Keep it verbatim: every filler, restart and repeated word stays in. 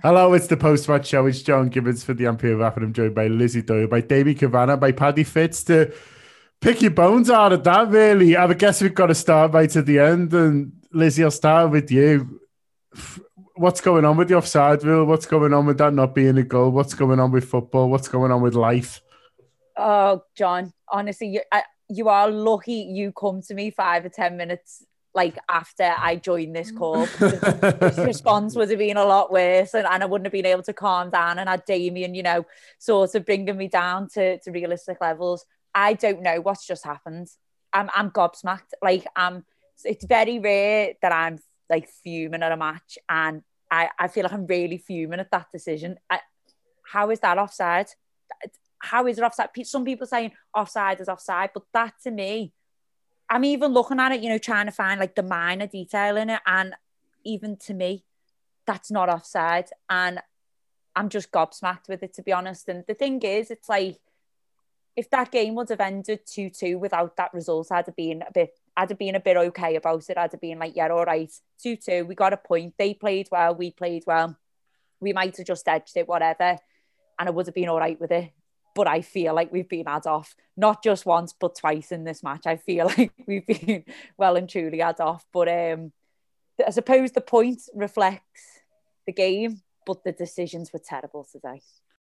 Hello, it's the post-match show. It's John Gibbons for the Ampere Rap, and I'm joined by Lizzie Doyle, by Davey Cavanagh, by Paddy Fitz to pick your bones out of that, really. I guess we've got to start right at the end. And Lizzie, I'll start with you. What's going on with the offside rule? What's going on with that not being a goal? What's going on with football? What's going on with life? Oh, John, honestly, you, I, you are lucky you come to me five or ten minutes like after I joined this call, because this response would have been a lot worse, and, and I wouldn't have been able to calm down and had Damien, you know, sort of bringing me down to, to realistic levels. I don't know what's just happened. I'm I'm gobsmacked. Like I'm it's very rare that I'm like fuming at a match, and I, I feel like I'm really fuming at that decision. I, how is that offside? How is it offside? Some people saying offside is offside, but that to me, I'm even looking at it, you know, trying to find like the minor detail in it. And even to me, that's not offside. And I'm just gobsmacked with it, to be honest. And the thing is, it's like, if that game would have ended two two without that result, I'd have been a bit, I'd have been a bit okay about it. I'd have been like, yeah, all right, two two, we got a point. They played well, we played well. We might have just edged it, whatever. And I would have been all right with it. But I feel like we've been had off, not just once, but twice in this match. I feel like we've been well and truly had off. But um, I suppose the point reflects the game, but the decisions were terrible today.